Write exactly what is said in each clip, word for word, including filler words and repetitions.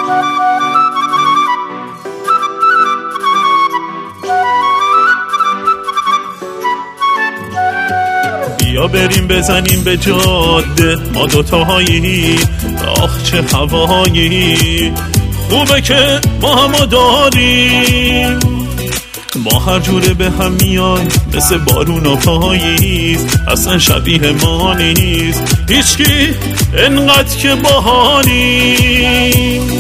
بیا بریم بزنیم به جاده ما دوتایی، آخ چه هوایی خوبه که ما همو داریم. ما هر جوره به هم میان مثل بارون و پاییز، اصلا شبیه ما نیست هیچکی انقدر که باحالیم.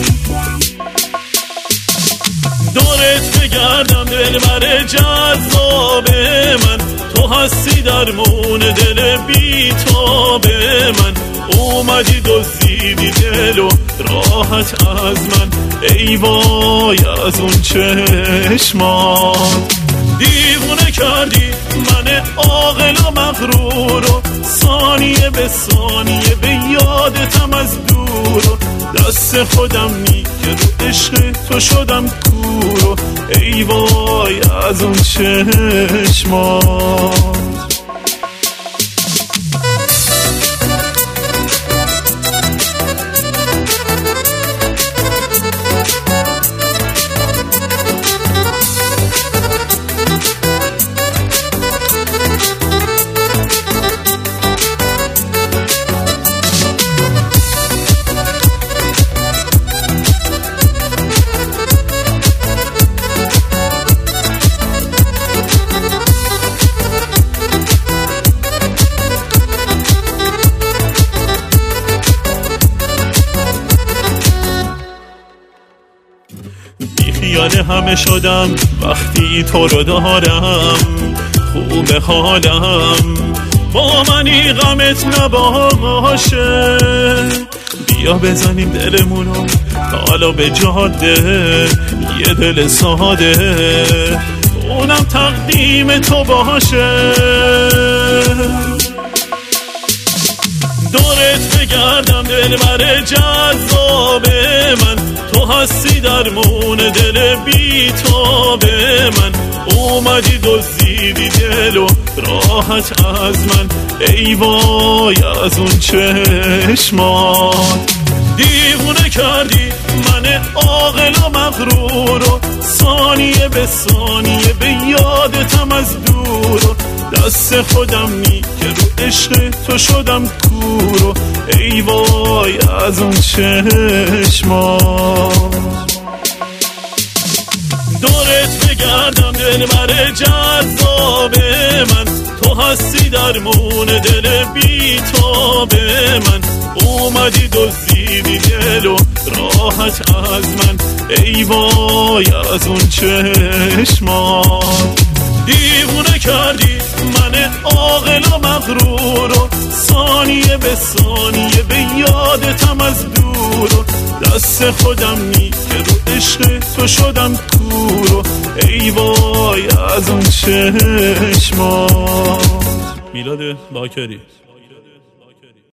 دورت بگردم دلبر جذاب من، تو هستی درمون دل بیتاب من. اومدی دزدیدی دل و راحت از من، ای وای از اون چشمات. دیوونه کردی من عاقل و مغرور و ثانیه به ثانیه به یادتم از دور و دست خودم نیگه رو عشق تو شدم کور و ای وای از اون چشمات. بیخیال همه شدم وقتی تو رو دارم، خوب حالم با منی غمت نباشه. بیا بزنیم دلمونو حالا به جاده، یه دل ساده اونم تقدیم تو باشه. دورت بگردم دلبر جذاب من، تو هستی درمون دل بیتاب من. اومدی دزدیدی دل و راحت از من، ای وای از اون چشمات. دیوونه کردی من عاقل و مغرور و ثانیه به ثانیه به یادتم از دور و دست خودم نیگه رو عشق تو شدم کور و ای وای از اون چشمات. دورت بگردم دلبر جذاب من، تو هستی درمون دل بیتاب من. اومدی دزدیدی دل و راحت از من، ای وای از اون چشمات. دیوونه کردی من عاقل و مغرور و ثانیه به ثانیه به یادتم از دور و دست خودم نیگه رو عشق تو شدم کور و ای وای از اون چشمات. میلاد باکری.